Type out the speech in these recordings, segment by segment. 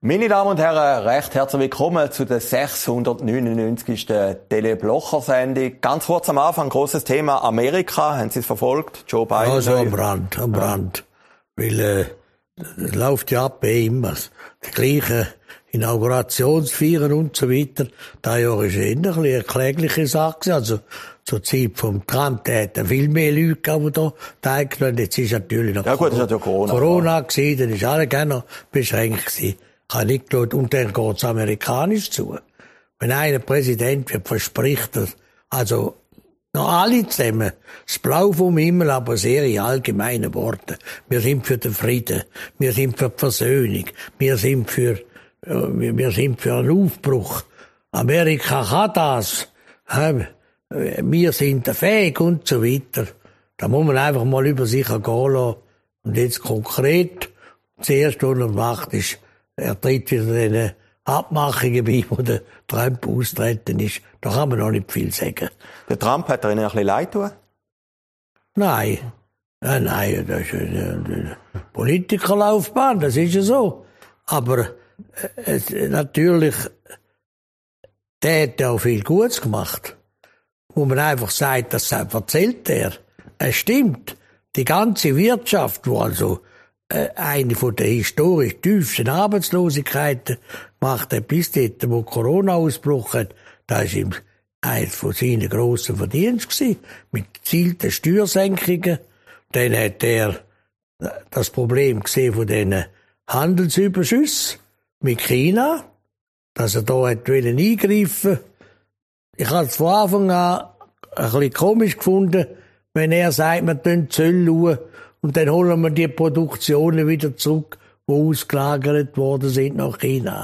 Meine Damen und Herren, recht herzlich willkommen zu der 699. Tele-Blocher-Sendung. Ganz kurz am Anfang, grosses Thema Amerika. Haben Sie es verfolgt? Joe Biden? Also am Rand. Weil, es läuft ja ab immer. Die gleichen Inaugurationsfeiern und so weiter. Das Jahr ist eher ein bisschen eine klägliche Sache. Also, zur Zeit vom Trump, der hat viel mehr Leute gehabt, die da teilgenommen. Jetzt ist natürlich noch Corona gewesen, dann ist alle gerne beschränkt gewesen. Ich habe nicht geschaut, und dann geht's amerikanisch zu. Wenn einer Präsident wird, verspricht er, also, noch alle zusammen, das Blau vom Himmel, aber sehr in allgemeinen Worten. Wir sind für den Frieden, wir sind für die Versöhnung, wir sind für einen Aufbruch. Amerika kann das. Wir sind fähig und so weiter. Da muss man einfach mal über sich gehen lassen. Und jetzt konkret, zuerst, was er macht, ist, er tritt wieder den Abmachungen bei, wo der Trump austreten ist. Da kann man noch nicht viel sagen. Der Trump hat Ihnen ein bisschen leid getan? Nein. Nein, das ist eine Politikerlaufbahn, das ist ja so. Aber natürlich, der hat ja auch viel Gutes gemacht. Wo man einfach sagt, das erzählt er. Es stimmt. Die ganze Wirtschaft, wo also eine von der historisch tiefsten Arbeitslosigkeiten gemacht hat, bis dort, wo Corona-Ausbruch hat, das ist ihm eines von seinen grossen Verdiensten gewesen, mit gezielten Steuersenkungen. Dann hat er das Problem gesehen von diesen Handelsüberschüssen mit China, dass er da hat eingreifen. Ich habe es von Anfang an ein bisschen komisch gefunden, wenn er sagt, wir tun Zölle schauen und dann holen wir die Produktionen wieder zurück, die ausgelagert worden sind nach China.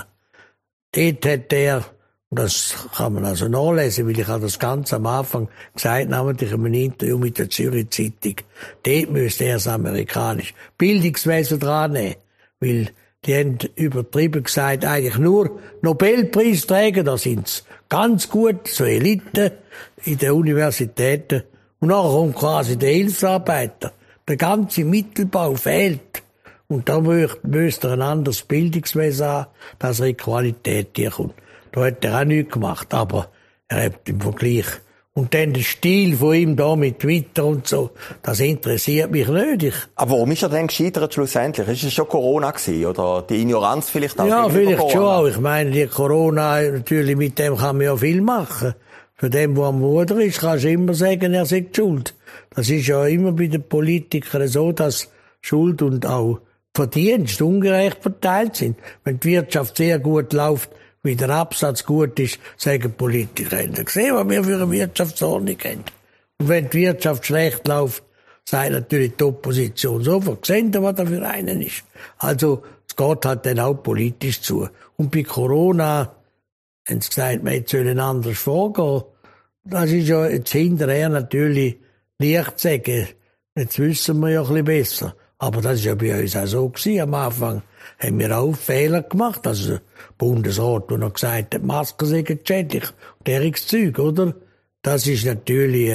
Dort hat er, und das kann man also nachlesen, weil ich habe das ganz am Anfang gesagt, namentlich in einem Interview mit der Zürich Zeitung, dort müsste er das amerikanische Bildungswesen dran nehmen, weil die haben übertrieben gesagt, eigentlich nur Nobelpreisträger, da sind's ganz gut, so Elite in den Universitäten. Und nachher kommt quasi der Hilfsarbeiter. Der ganze Mittelbau fehlt. Und da müsste er ein anderes Bildungswesen haben, dass er in Qualität hier kommt. Da hat er auch nichts gemacht, aber er hat im Vergleich. Und dann der Stil von ihm da mit Twitter und so, das interessiert mich nicht. Aber warum ist er denn gescheitert schlussendlich? Ist es schon Corona gewesen, oder die Ignoranz vielleicht auch? Ja, vielleicht schon auch. Ich meine, die Corona, natürlich, mit dem kann man ja viel machen. Für den, der am Ruder ist, kannst du immer sagen, er sei schuld. Das ist ja immer bei den Politikern so, dass Schuld und auch Verdienst ungerecht verteilt sind. Wenn die Wirtschaft sehr gut läuft, wie der Absatz gut ist, sagen Politiker, haben Sie gesehen, was wir für eine Wirtschaftsordnung haben. Und wenn die Wirtschaft schlecht läuft, sagt natürlich die Opposition sofort, sehen Sie, was da für einen ist. Also, es geht halt dann auch politisch zu. Und bei Corona haben sie gesagt, wir sollen anders vorgehen. Das ist ja jetzt hinterher natürlich leicht zu sagen. Jetzt wissen wir ja ein bisschen besser. Aber das ist ja bei uns auch so gewesen. Am Anfang haben wir auch Fehler gemacht. Also der Bundesrat, der noch gesagt hat, Masken seien schädlich. Und dergleichen Zeug, oder? Das ist natürlich,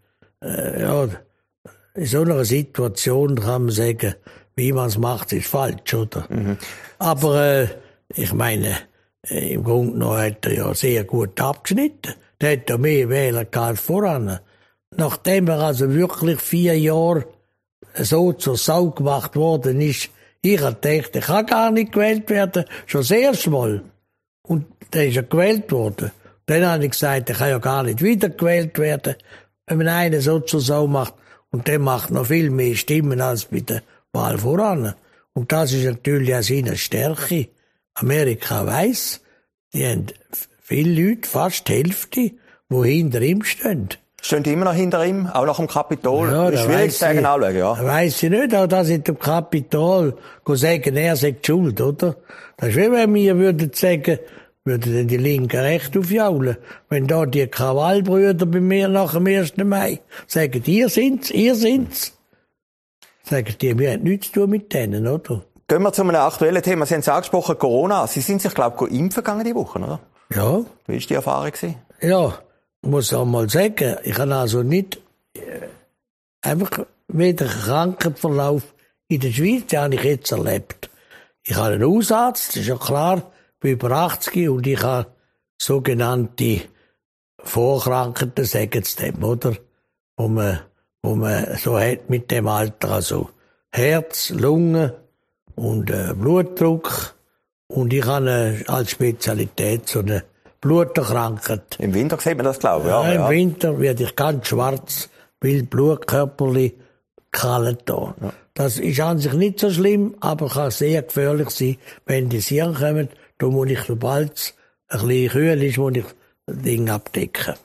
ja, in so einer Situation kann man sagen, wie man es macht, ist falsch, oder? Mhm. Aber, ich meine, im Grunde genommen hat er ja sehr gut abgeschnitten. Der hat ja mehr Wähler gehabt voran. Nachdem er also wirklich 4 Jahre so zur Sau gemacht worden ist, ich habe gedacht, er kann gar nicht gewählt werden, schon das erste Mal. Und dann ist er gewählt worden. Dann habe ich gesagt, er kann ja gar nicht wieder gewählt werden, wenn man einen so zur Sau macht. Und der macht noch viel mehr Stimmen als bei der Wahl voran. Und das ist natürlich auch seine Stärke. Amerika weiss, die haben viele Leute, fast die Hälfte, die hinter ihm stehen. Stehen die immer noch hinter ihm, auch nach dem Kapitol? Ja, das ist schwierig zu sagen, anschauen, ja. Weiss ich nicht, auch das in dem Kapitol, sagen, er sei schuld, oder? Das ist wie wenn wir würden sagen, würden denn die Linken recht aufjaulen, wenn da die Krawallbrüder bei mir nach dem 1. Mai sagen, ihr sind's. Sagen die, wir haben nichts zu tun mit denen, oder? Gehen wir zu einem aktuellen Thema. Sie haben es angesprochen, Corona. Sie sind sich, glaube ich, impfen gegangen die Woche, oder? Ja. Wie war die Erfahrung? Ja, ich muss auch mal sagen, ich habe also nicht einfach weder Krankenverlauf in der Schweiz, den habe ich jetzt erlebt. Ich habe einen Hausarzt, das ist ja klar, ich bin über 80 und ich habe sogenannte Vorkrankheiten, sagen sie dem, oder? Wo man so hat mit dem Alter, also Herz, Lunge und Blutdruck. Und ich habe als Spezialität so eine Bluterkrankheit. Im Winter sieht man das, glaube ich. Ja, im Winter werde ich ganz schwarz, weil Blutkörperli kallen da. Ja. Das ist an sich nicht so schlimm, aber kann sehr gefährlich sein, wenn die Hirn kommen. Da muss ich, sobald es ein bisschen kühl ist, muss ich das Ding abdecken.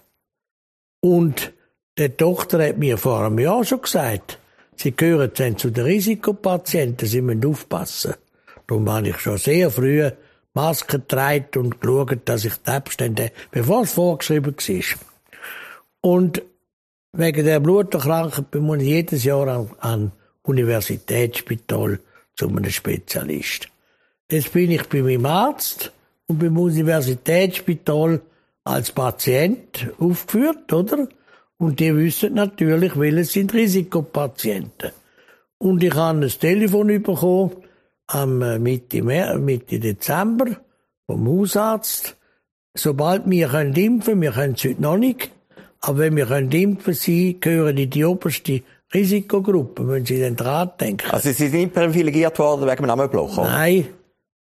Und die Tochter hat mir vor einem Jahr schon gesagt, sie gehören dann zu den Risikopatienten, sie müssen aufpassen. Darum habe ich schon sehr früh Masken getragen und geschaut, dass ich die Abstände, bevor es vorgeschrieben war. Und wegen der Bluterkrankheit muss ich jedes Jahr an Universitätsspital zu einem Spezialist. Jetzt bin ich bei meinem Arzt und beim Universitätsspital als Patient aufgeführt, oder? Und die wissen natürlich, welche sind Risikopatienten. Und ich habe ein Telefon bekommen, am Mitte Dezember, vom Hausarzt. Sobald wir impfen können, wir können es heute noch nicht, aber wenn wir impfen sein, gehören in die oberste Risikogruppe, müssen Sie dann dran denken. Also Sie sind nicht privilegiert worden wegen dem Namenblocher? Nein,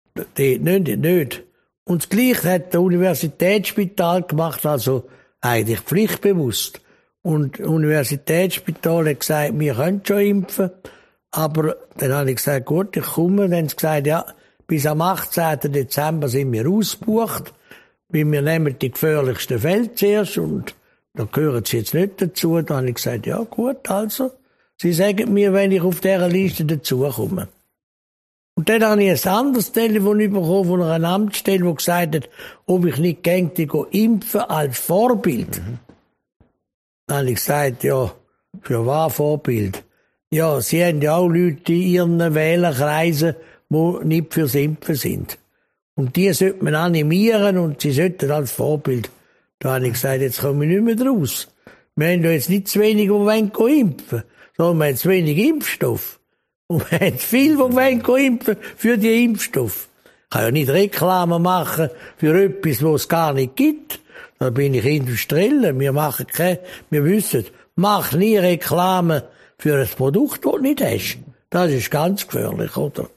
nicht. Und das Gleiche hat das Universitätsspital gemacht, also eigentlich pflichtbewusst. Und das Universitätsspital hat gesagt, wir können schon impfen. Aber dann habe ich gesagt, gut, ich komme. Dann haben sie gesagt, ja, bis am 18. Dezember sind wir ausgebucht, weil wir nehmen die gefährlichsten Fälle zuerst und da gehören sie jetzt nicht dazu. Dann habe ich gesagt, ja gut, also, sie sagen mir, wenn ich auf dieser Liste dazukomme. Und dann habe ich ein anderes Telefon bekommen von einer Amtsstelle, die gesagt hat, ob ich nicht gerne impfen als Vorbild. Dann habe ich gesagt, ja, für was Vorbild? Ja, sie haben ja auch Leute in ihren Wählerkreisen, die nicht fürs Impfen sind. Und die sollte man animieren und sie sollten als Vorbild. Da habe ich gesagt, jetzt komme ich nicht mehr raus. Wir haben ja jetzt nicht zu wenig, die wollen impfen, sondern wir haben zu wenig Impfstoff. Und wir haben viel, die wollen impfen für die Impfstoff. Ich kann ja nicht Reklame machen für etwas, was es gar nicht gibt. Da bin ich Industrieller. Wir wissen, mach nie Reklame für ein Produkt, das du nicht hast. Das ist ganz gefährlich, oder?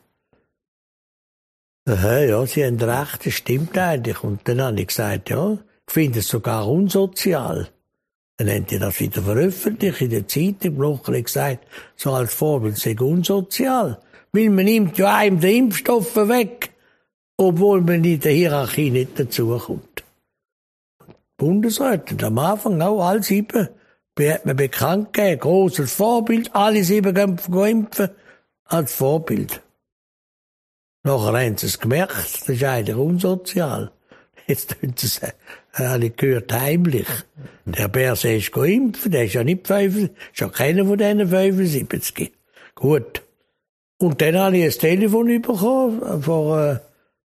Ja, Sie haben recht, das stimmt eigentlich. Und dann habe ich gesagt, ja, ich finde es sogar unsozial. Dann haben die das wieder veröffentlicht in der Zeitung. Blocher hat gesagt, so als Vorbild sei unsozial. Weil man nimmt ja einem den Impfstoff weg, obwohl man in der Hierarchie nicht dazukommt. Bundesrat, und am Anfang auch alle 7, hat man bekannt gegeben, grosses Vorbild, alle 7 gehen impfen, als Vorbild. Nachher haben sie es gemerkt, das ist eigentlich unsozial. Jetzt tun sie es, habe ich gehört, heimlich. Der Berse ist impfen, der ist ja nicht 75, ist ja keiner von diesen 75. Gut. Und dann habe ich ein Telefon bekommen, vor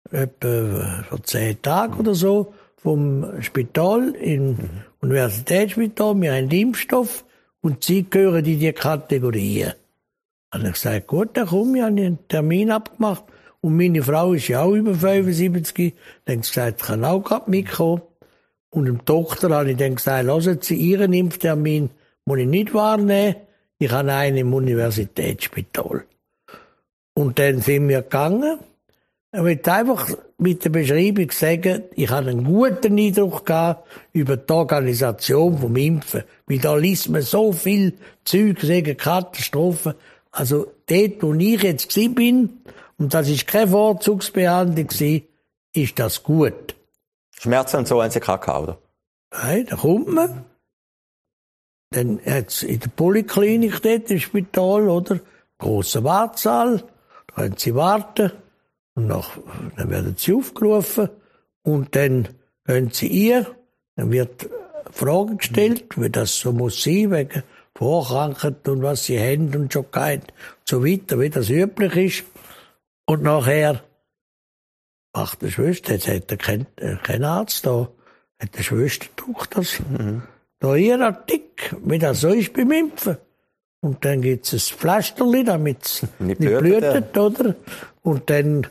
10 Tagen oder so, vom Spital, im Universitätsspital, wir haben Impfstoff und Sie gehören in die Kategorie. Dann habe ich gesagt, gut, dann komme ich, habe einen Termin abgemacht und meine Frau ist ja auch über 75, dann habe ich gesagt, ich kann auch gerade mitkommen. Und dem Doktor habe ich dann gesagt, lassen Sie Ihren Impftermin, muss ich nicht wahrnehmen, ich habe einen im Universitätsspital. Und dann sind wir gegangen. Ich möchte einfach mit der Beschreibung sagen, ich habe einen guten Eindruck gehabt über die Organisation vom Impfen. Weil da liest man so viel Zeug, sagen Katastrophen. Also dort, wo ich jetzt bin, und das ist keine Vorzugsbehandlung gewesen, ist das gut. Schmerzen und so haben Sie keine gehabt, oder? Nein, da kommt man. Dann hat's in der Poliklinik dort im Spital, oder? Grosser Wartesaal. Da können Sie warten. Und dann werden sie aufgerufen und dann gehen sie ein. Dann wird Fragen gestellt, wie das so muss sein, wegen Vorkrankheit und was sie haben und schon gehabt und so weiter, wie das üblich ist. Und nachher macht die Schwester, jetzt hat er kein Arzt da, hat die Schwester gedruckt das. Da hier Artikel, wie das so ist beim Impfen. Und dann gibt's ein Pflasterli, damit es nicht blutet, oder? Und dann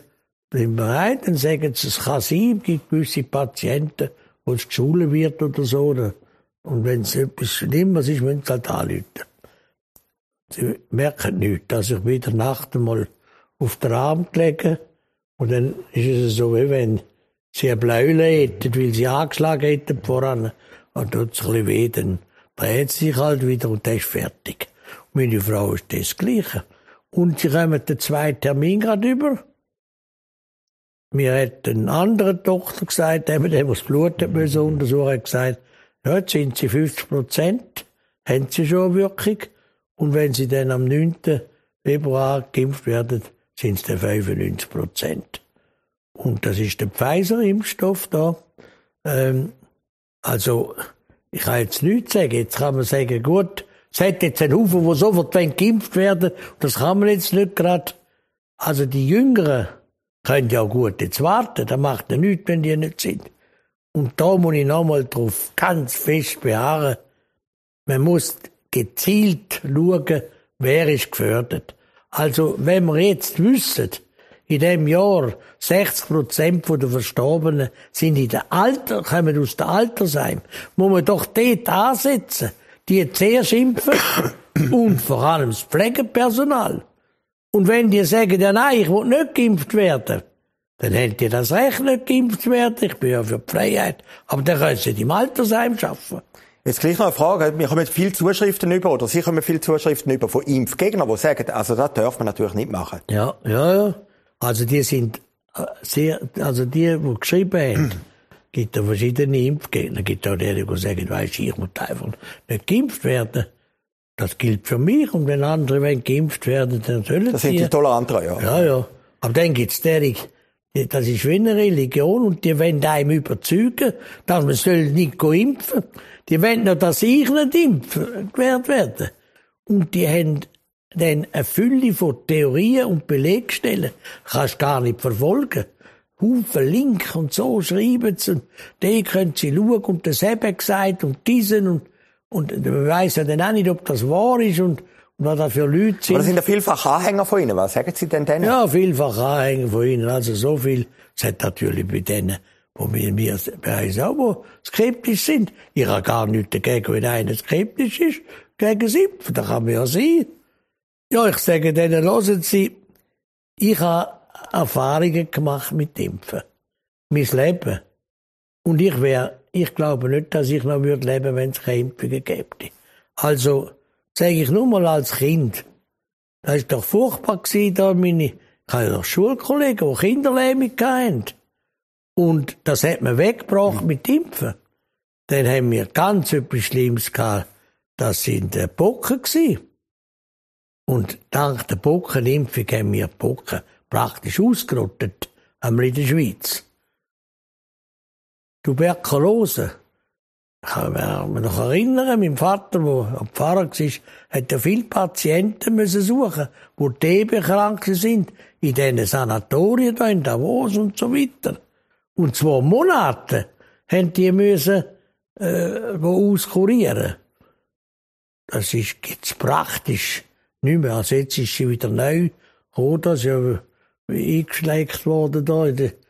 sind bereit, dann sagen sie, es kann sein, es gibt gewisse Patienten, wo es geschult wird oder so. Und wenn es etwas Schlimmes ist, müssen sie halt anrufen. Sie merken nichts, dass ich wieder Nacht einmal auf den Arm gelegen und dann ist es so, wie wenn sie eine Bläule hätten, weil sie angeschlagen hätten voran. Und tut es ein bisschen weh, dann dreht sie sich halt wieder und dann ist fertig. Und meine Frau ist das Gleiche. Und sie kommen den 2 Termin gerade über. Mir hat eine andere Tochter gesagt, der das Blut untersuchen hat gesagt, ja, jetzt sind sie 50%, haben sie schon eine Wirkung. Und wenn sie dann am 9. Februar geimpft werden, sind es dann 95%. Und das ist der Pfizer-Impfstoff da. Also, ich kann jetzt nichts sagen. Jetzt kann man sagen, gut, es hat jetzt einen Haufen, die sofort geimpft werden. Das kann man jetzt nicht gerade. Also die Jüngeren können ja gut jetzt warten. Das macht ja nichts, wenn die nicht sind. Und da muss ich nochmal drauf ganz fest beharren. Man muss gezielt schauen, wer ist gefördert. Also, wenn wir jetzt wissen, in diesem Jahr 60% der Verstorbenen sind kommen aus der Altersheim, muss man doch dort ansetzen, die zuerst impfen und vor allem das Pflegepersonal. Und wenn die sagen, ja nein, ich will nicht geimpft werden, dann haben die das Recht, nicht geimpft zu werden. Ich bin ja für die Freiheit. Aber dann können sie im Altersheim arbeiten. Jetzt gleich noch eine Frage. Wir kommen viele Zuschriften über, oder Sie kommen viele Zuschriften über von Impfgegnern, die sagen, also das darf man natürlich nicht machen. Ja. Also die sind die geschrieben haben, gibt ja verschiedene Impfgegner. Gibt auch die sagen, weisst, ich muss einfach nicht geimpft werden. Das gilt für mich. Und wenn andere geimpft werden, dann sollen sie. Das sind die Toleranten, ja. Ja. Aber dann gibt's das ist wie eine Religion und die wollen einem überzeugen, dass man nicht impfen soll. Die wollen noch, dass ich nicht impfen werden. Und die haben dann eine Fülle von Theorien und Belegstellen. Kannst gar nicht verfolgen. Haufen Link und so schreiben sie. Und die können sie schauen und das haben gesagt und diesen und man weiss ja dann auch nicht, ob das wahr ist und was da für Leute sind. Aber das sind ja vielfach Anhänger von Ihnen. Was sagen Sie denn denen? Ja, vielfach Anhänger von Ihnen. Also so viel. Es hat natürlich bei denen, wo wir bei uns auch wo skeptisch sind. Ich habe gar nichts dagegen, wenn einer skeptisch ist, gegen das Impfen. Das kann man ja sein. Ja, ich sage denen, hören Sie, ich habe Erfahrungen gemacht mit Impfen. Mein Leben. Und ich glaube nicht, dass ich noch leben würde, wenn es keine Impfungen gäbe. Also, sage ich nur mal als Kind. Das ist doch furchtbar gewesen, da ich habe doch Schulkollegen, die Kinderlähmung hatten. Und das hat man weggebracht mit Impfen. Dann haben wir ganz etwas Schlimmes gehabt. Das sind Pocken gewesen. Und dank der Pockenimpfung haben wir Pocken praktisch ausgerottet, einmal in der Schweiz. Tuberkulose. Ich kann mich noch erinnern, mein Vater, der Pfarrer war, hat ja viele Patienten müssen suchen, die TB krank sind, in diesen Sanatorien da in Davos und so weiter. Und 2 Monate haben die müssen auskurieren. Das gibt's praktisch nicht mehr. Also jetzt ist sie wieder neu gekommen, das ist ja eingeschlägt worden da.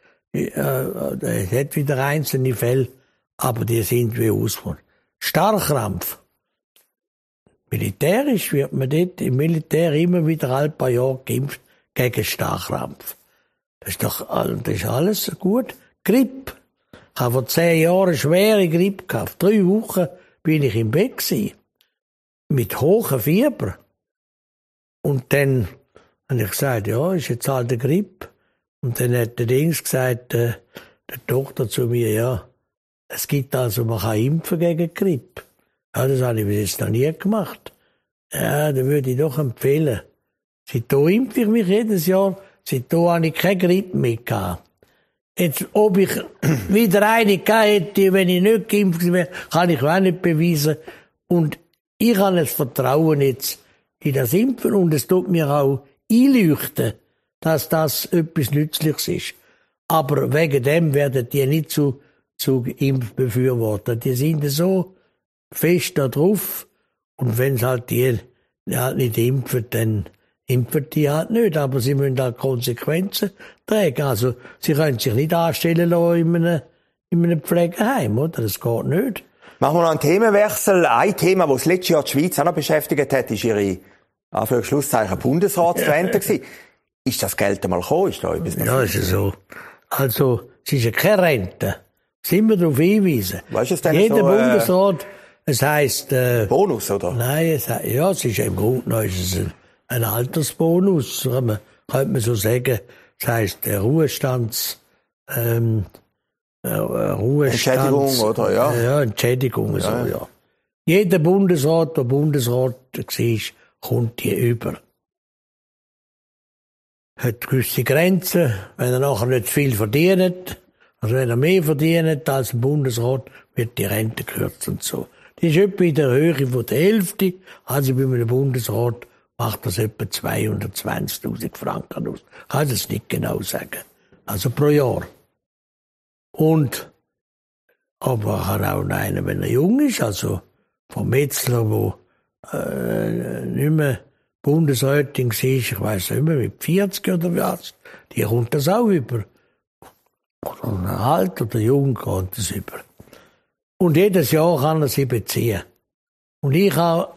Es hat wieder einzelne Fälle, aber die sind wie ausgefallen. Starrkrampf. Militärisch wird man dort im Militär immer wieder ein paar Jahre geimpft gegen Starrkrampf. Das ist alles gut. Grippe. Ich habe vor 10 Jahren schwere Grippe gehabt. 3 Wochen bin ich im Bett gewesen. Mit hohem Fieber. Und dann habe ich gesagt, ja, ist jetzt halt eine Grippe. Und dann hat der Dings gesagt, der Doktor zu mir, ja, es gibt also, man kann impfen gegen Grippe. Ja, das habe ich bis jetzt noch nie gemacht. Ja, da würde ich doch empfehlen. Seitdem impfe ich mich jedes Jahr. Seitdem habe ich keine Grippe mehr gehabt. Jetzt, ob ich wieder eine gehabt hätte, wenn ich nicht geimpft wäre, kann ich auch nicht beweisen. Und ich habe das Vertrauen jetzt in das Impfen und es tut mir auch einleuchten, dass das etwas Nützliches ist. Aber wegen dem werden die nicht zu Impfbefürworter. Die sind so fest da drauf. Und wenn es halt die nicht impfen, dann impfen die halt nicht, aber sie müssen halt Konsequenzen tragen. Also, sie können sich nicht anstellen lassen in einem Pflegeheim, oder? Das geht nicht. Machen wir noch einen Themenwechsel. Ein Thema, das das letzte Jahr die Schweiz auch noch beschäftigt hat, ist ihre, Anführungszeichen, Bundesratsrente gewesen. Ist das Geld einmal gekommen? Ist da etwas passiert? Ja, ist ja so. Also, es ist ja keine Rente. Sind wir darauf hingewiesen. Was ist es denn Jeder so, Bundesrat, es heisst, Bonus, oder? Nein, es ist ja im Grunde genommen ist es ein Altersbonus, könnte man so sagen. Das heisst, Entschädigung, oder? Ja. Ja, Entschädigung, so, ja. Jeder Bundesrat, der Bundesrat war, kommt die über. Hat gewisse Grenzen, wenn er nachher nicht viel verdient, also wenn er mehr verdient als ein Bundesrat, wird die Rente gekürzt und so. Die ist etwa in der Höhe von der Hälfte, also bei einem Bundesrat macht das etwa 220.000 Franken aus. Kann das nicht genau sagen. Also pro Jahr. Und, aber kann auch einer, wenn er jung ist, also vom Metzler, wo nicht mehr Bundesrätin war, ich weiss nicht mehr, mit 40 oder was, die kommt das auch über. Oder alt oder jung kommt das über. Und jedes Jahr kann er sie beziehen. Und ich habe,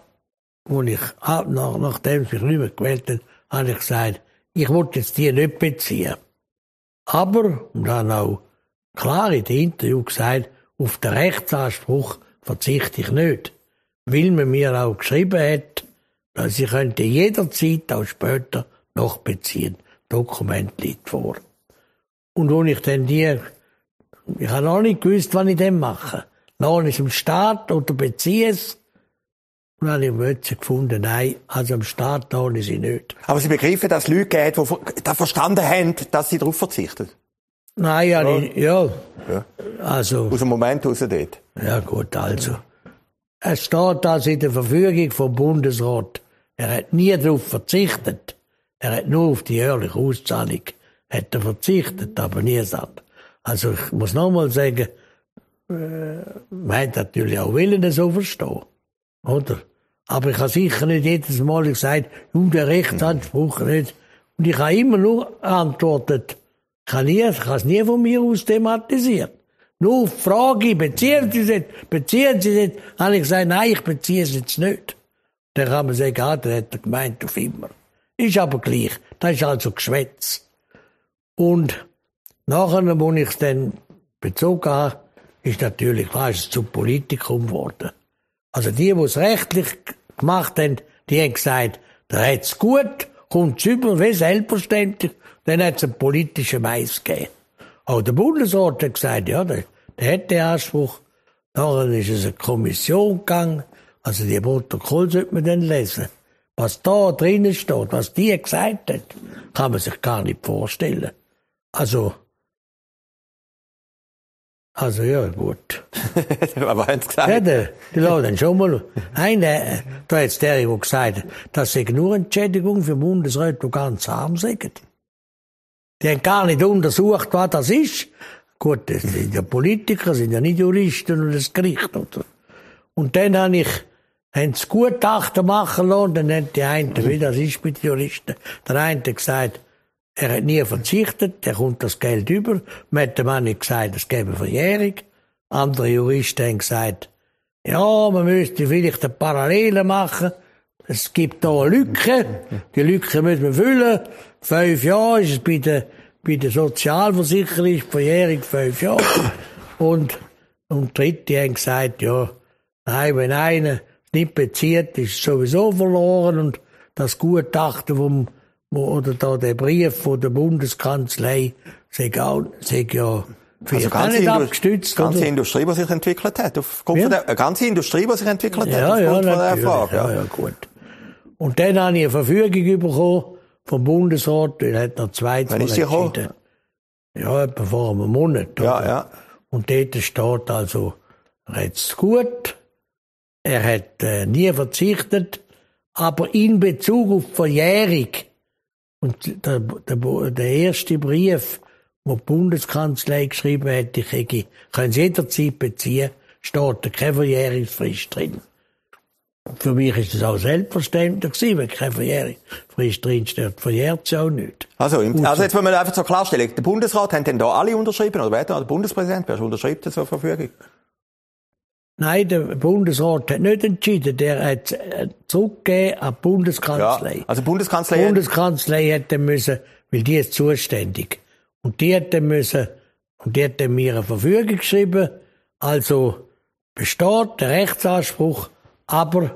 nachdem ich mich nicht mehr gewählt habe, habe ich gesagt, ich will jetzt die nicht beziehen. Aber, und dann auch klar in dem Interview gesagt, auf den Rechtsanspruch verzichte ich nicht. Weil man mir auch geschrieben hat, dass ich könnte jederzeit auch später noch beziehen. Dokument liegt vor. Und als ich dann ich habe noch nicht gewusst, was ich dann mache. Lasse ich es am Staat oder beziehe es? Und dann habe ich plötzlich gefunden, nein, also am Staat lasse ich sie nicht. Aber Sie begreifen, dass es Leute gibt, die da verstanden haben, dass sie darauf verzichten? Nein, ja. Also. Aus dem Moment raus dort. Ja gut, also. Es steht also in der Verfügung vom Bundesrat. Er hat nie darauf verzichtet. Er hat nur auf die jährliche Auszahlung verzichtet, aber nie gesagt. Also ich muss nochmal sagen, man hat natürlich auch Willen so verstehen. Oder? Aber ich habe sicher nicht jedes Mal gesagt, der Rechtsanspruch nicht. Und ich habe immer nur geantwortet, ich habe es nie von mir aus thematisiert. Nur auf die Frage, beziehen Sie es? Habe ich gesagt, nein, ich beziehe es jetzt nicht. Dann kann man sagen, dann hat er gemeint auf immer. Ist aber gleich. Das ist also Geschwätz. Und nachher, als ich es dann bezogen habe, ist natürlich, klar, ist es zum Politikum geworden. Also die es rechtlich gemacht haben, die haben gesagt, der hat es gut, kommt es über, wie selbstverständlich, dann hat es einen politischen Mais gegeben. Auch der Bundesrat hat gesagt, ja, der hat den Anspruch. Nachher ist es eine Kommission gegangen, also die Protokoll sollte man dann lesen. Was da drinnen steht, was die gesagt hat, kann man sich gar nicht vorstellen. Also ja, gut. Aber haben Sie gesagt? Ja, die lassen schon mal. Nein, da hat der gesagt, das sei nur Entschädigung für Bundesräte, die ganz arm sind. Die haben gar nicht untersucht, was das ist. Gut, das sind ja Politiker, sind ja nicht Juristen und das Gericht. Oder? Und dann haben sie Gutachten machen lassen, dann haben die einen, wie das ist mit Juristen, der eine hat gesagt, er hat nie verzichtet, er kommt das Geld über. Man hat dem Mann nicht gesagt, es gäbe Verjährung. Andere Juristen haben gesagt, ja, man müsste vielleicht eine Parallele machen. Es gibt da eine Lücke. Die Lücke müssen wir füllen. 5 Jahre ist es bei der Sozialversicherung, ist die Verjährung 5 Jahre. Und Dritte haben gesagt, ja, nein, wenn einer nicht bezieht, ist es sowieso verloren und das Gutachten oder da der Brief von der Bundeskanzlei, sei ja vielleicht auch nicht abgestützt. Ganze Industrie, die sich entwickelt hat, aufgrund von der ganze Industrie, die sich entwickelt hat, aufgrund von der Frage. Ja, gut. Und dann habe ich eine Verfügung bekommen vom Bundesrat, der hat noch 2 Wann ist die gekommen? Ja, etwa vor einem Monat. Oder? Ja. Und dort steht also, er hat es gut, er hat nie verzichtet, aber in Bezug auf die Verjährung. Und der erste Brief, den die Bundeskanzlei geschrieben hat, können Sie jederzeit beziehen, steht da keine Verjährungsfrist drin. Für mich ist das auch selbstverständlich gewesen, wenn kein Verjährungsfrist drinsteht, verjährt es auch nicht. Also jetzt wollen wir einfach so klarstellen, der Bundesrat haben denn da alle unterschrieben, oder wer der Bundespräsident, wer unterschreibt das zur Verfügung? Nein, der Bundesrat hat nicht entschieden, der hat zurückgegeben an die Bundeskanzlei. Ja, also Bundeskanzlei. Die Bundeskanzlei hätte müssen, weil die ist zuständig. Und die hätte mir eine Verfügung geschrieben, also besteht der Rechtsanspruch, aber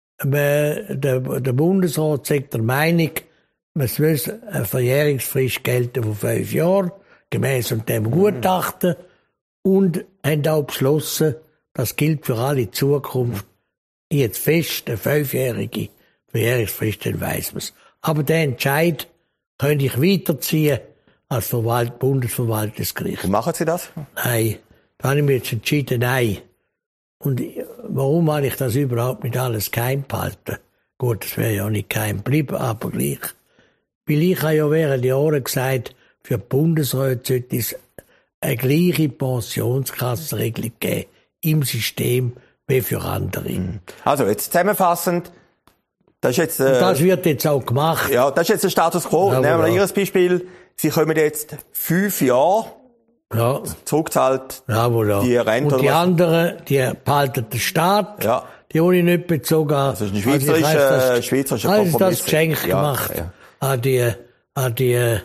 der Bundesrat sagt der Meinung, es muss eine Verjährungsfrist gelten von 5 Jahren, gemäss dem Gutachten, und haben auch beschlossen, das gilt für alle Zukunft, jetzt fest, eine 5-jährige Verjährungsfrist, dann weiss man's. Aber den Entscheid könnte ich weiterziehen als Bundesverwaltungsgericht. Wie machen Sie das? Nein, da habe ich mich jetzt entschieden, nein. Und warum habe ich das überhaupt nicht alles geheim behalten? Gut, das wäre ja nicht geheim geblieben, aber gleich. Weil ich habe ja während Jahren gesagt, für die Bundesräte sollte es eine gleiche Pensionskassenregelung geben im System wie für andere. Also, jetzt zusammenfassend, das ist jetzt, das wird jetzt auch gemacht. Ja, das ist jetzt der Status quo. Ja, nehmen wir ja. Ihr Beispiel. Sie kommen jetzt 5 Jahre zurückzahlt, die Rente. Und die anderen, die behalten den Staat, die habe ich nicht bezogen. Also, das ist ein schweizerischer Kompromiss. Das Geschenk gemacht an den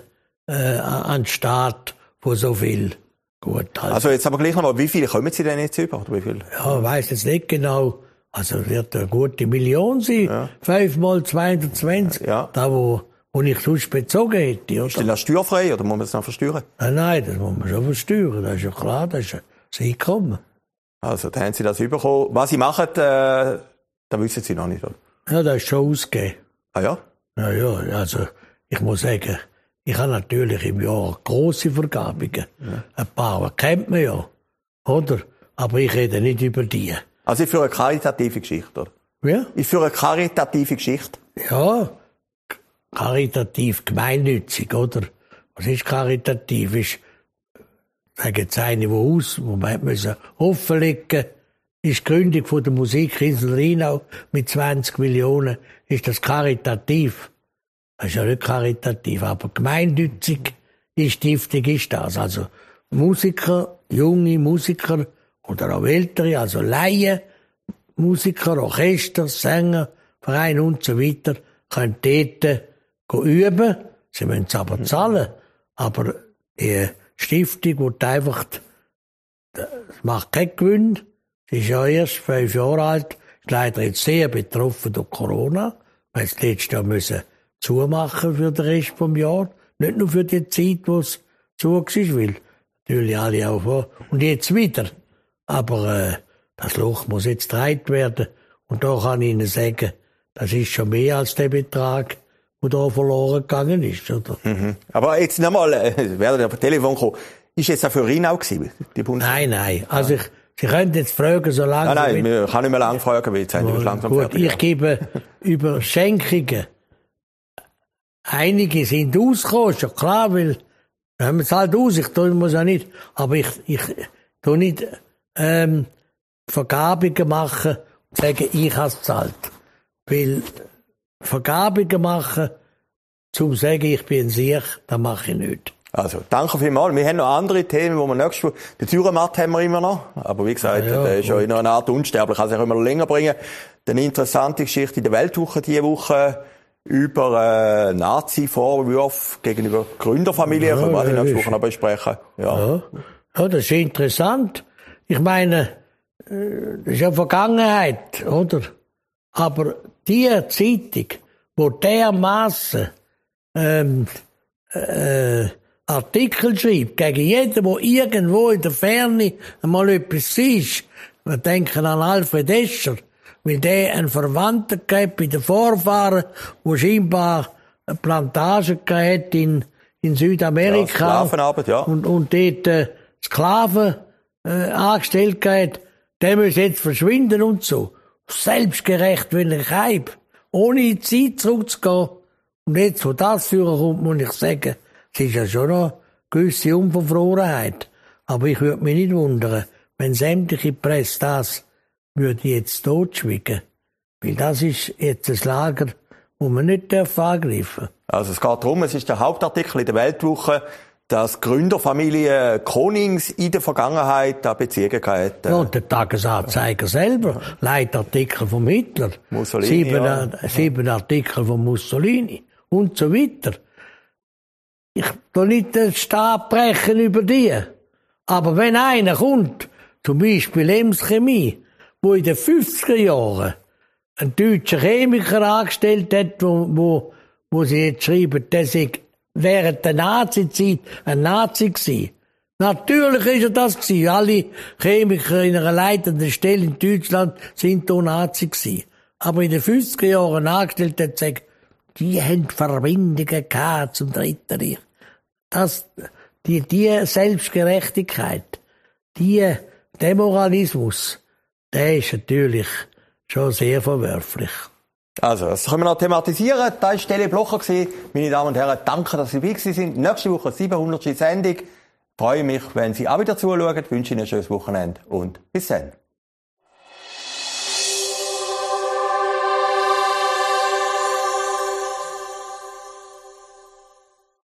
Staat, wo so viel gut hat. Also jetzt aber gleich nochmal, wie viele kommen Sie denn jetzt über? Oder wie viel? Ja, ich weiss jetzt nicht genau. Also wird eine gute Million sein. 5 mal 220. Ja. Da, wo ich sonst bezogen hätte. Oder? Ist denn das steuerfrei oder muss man das noch versteuern? Nein, das muss man schon versteuern. Das ist ja klar, das ist das Einkommen. Also, da haben Sie das bekommen. Was Sie machen, da wissen Sie noch nicht, oder? Ja, das ist schon ausgegeben. Ah ja? Ja, also ich muss sagen, ich habe natürlich im Jahr grosse Vergabungen. Ja. Ein paar kennt man ja, oder? Aber ich rede nicht über die. Also ich führe eine karitative Geschichte, oder? Ja? Ich führe eine karitative Geschichte. Ja, karitativ, gemeinnützig, oder? Was ist karitativ? Ist, sagen jetzt eine, wo man müssen offenlegen, ist die Gründung von der Musikinsel Rheinau mit 20 Millionen. Ist das karitativ? Das ist ja nicht karitativ, aber gemeinnützig die Stiftung ist das. Also Musiker, junge Musiker oder auch ältere, also Laien, Musiker, Orchester, Sänger, Vereine und so weiter, können dort üben. Sie müssen es aber zahlen. Aber die Stiftung wird einfach, das macht keinen Gewinn. Sie ist ja erst 5 Jahre alt, ist leider jetzt sehr betroffen durch Corona, weil sie letztes Jahr müssen zumachen für den Rest vom Jahr. Nicht nur für die Zeit, wo es zu war, weil natürlich alle auch vor. Und jetzt wieder. Aber das Loch muss jetzt gedreht werden. Und da kann ich Ihnen sagen, das ist schon mehr als der Betrag, der da verloren gegangen ist, oder? Mhm. Aber jetzt nochmal, werden auf Telefon kommen. Ist jetzt auch für Rheinau gewesen, die Nein. Also Sie können jetzt fragen, so lange... Nein, wir kann nicht mehr lange fragen, weil jetzt haben wir langsam gut, fertig. Ich gebe über Schenkungen. Einige sind ausgekommen, ist ja klar, weil wir haben es halt aus, ich muss ja nicht, aber ich tu nicht Vergabungen machen und sagen, ich habe es gezahlt. Weil Vergabungen machen, zum sagen, ich bin sicher, das mache ich nicht. Also, danke vielmals. Wir haben noch andere Themen, wo wir nächstes Mal, den Dürrematt haben wir immer noch. Aber wie gesagt, der ist ja in einer Art unsterblich, kann sich immer länger bringen. Eine interessante Geschichte in der Weltwoche diese Woche über Nazi-Vorwürfe gegenüber Gründerfamilien. Können wir nächste Woche noch besprechen. Ja, das ist interessant. Ich meine, das ist ja Vergangenheit, oder? Aber die Zeitung, wo dermassen Artikel schreibt, gegen jeden, der irgendwo in der Ferne einmal etwas sieht. Wir denken an Alfred Escher, weil der einen Verwandten gehabt bei den Vorfahren, wo scheinbar eine Plantage gehabt in Südamerika. Ja, Sklavenarbeit, ja. Und dort Sklaven angestellt gehabt. Der muss jetzt verschwinden und so. Selbstgerecht wie ein Kaib. Ohne in die Zeit zurückzugehen. Und jetzt, wo das führen kommt, muss ich sagen, es ist ja schon noch eine gewisse Unverfrorenheit. Aber ich würde mich nicht wundern, wenn sämtliche Presse das würde jetzt totschweigen. Weil das ist jetzt ein Lager, das man nicht angreifen darf. Also es geht darum, es ist der Hauptartikel in der Weltwoche, dass Gründerfamilie Konings in der Vergangenheit da Beziehungen hatten. Ja, und der Tagesanzeiger selber, Leitartikel von Hitler, Mussolini, sieben Artikel von Mussolini und so weiter. Ich will nicht den Stab brechen über die. Aber wenn einer kommt, zum Beispiel Ems Chemie, wo in den 50er Jahren ein deutscher Chemiker angestellt hat, wo sie jetzt schreiben, der sei während der Nazi-Zeit ein Nazi gewesen. Natürlich ist er das gewesen. Alle Chemiker in einer leitenden Stelle in Deutschland sind auch Nazi gewesen. Aber in den 50er Jahren angestellt hat, sagt, die haben Verbindungen gehabt zum Dritten Reich. Die Selbstgerechtigkeit, der Moralismus, der ist natürlich schon sehr verwerflich. Also, das können wir noch thematisieren. Da war Stelle Blocher. Meine Damen und Herren, danke, dass Sie dabei sind. Nächste Woche 700. Sendung. Ich freue mich, wenn Sie auch wieder zuschauen. Ich wünsche Ihnen ein schönes Wochenende und bis dann.